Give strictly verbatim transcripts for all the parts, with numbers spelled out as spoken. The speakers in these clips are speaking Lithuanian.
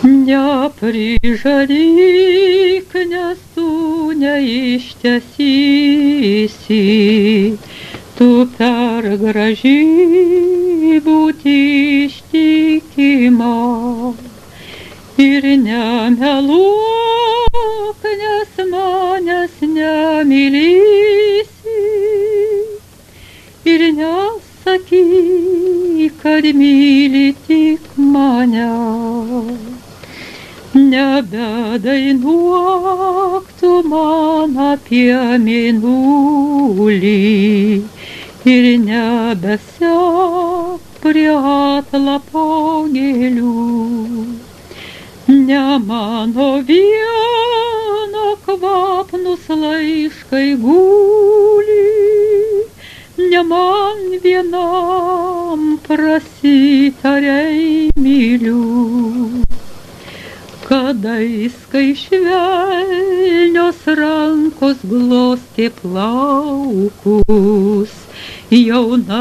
Neprižalyk, nes tu neištesėsi, tu per graži būti ištikima. Ir nemeluok, nes manęs nemylėsi, ir nesakyk, kad myli tik mane. Nebedainuok tu man apie mėnulį ir nebesek prie atlapo gėlių. Ne mano vieno kvapnus laiškai guli, ne man vienam prasitarei myliu. Kadais, kai švelnios rankos glostė plaukus, jauna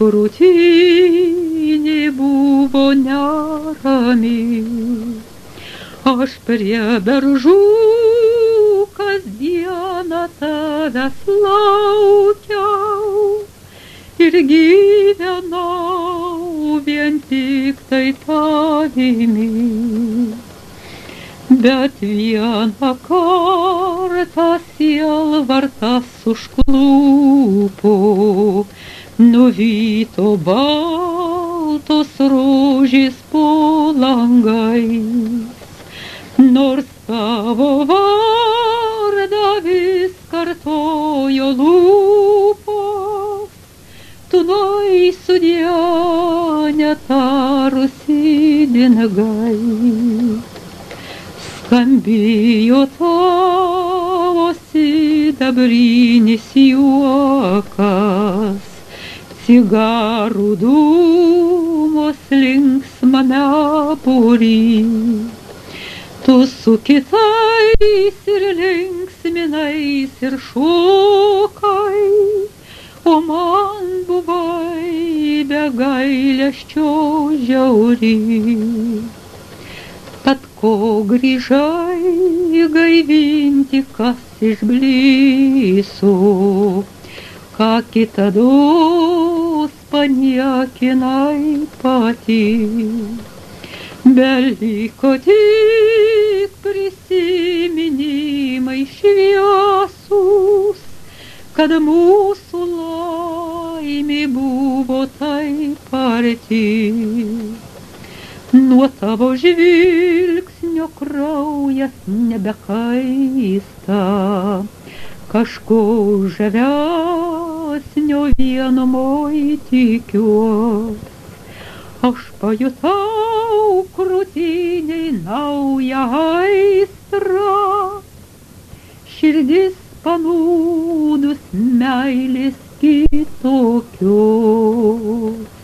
krūtinė buvo nerami. Aš prie beržų kasdieną tavęs laukiau ir gyvenau vien tik tai tavimi. Bet vieną kartą sielvartas užklupo, nuvyto baltos rožės po langais. Nors tavo vardą vis kartojo lūpos, tu nueisi sudie netarusi dingai. Skambėjo tavo sidabrinis juokas, cigarų dūmos linksmame būry. Tu su kitais ir linksminais ir šokai, o man buvai be gailesčio žiauri. Tad ko grįžai gaivinti, kas išbliso, ką kitados paniekinai pati. Beliko tik prisiminimai šviesūs, kad mūsų laimė buvo taip arti. Nuo tavo žvilgsnio kraujas nebekaista, kažko žavesnio vienumoj tikiuos. Aš pajutau krūtinėj naują aistrą, širdis panūdus meilės kitokios.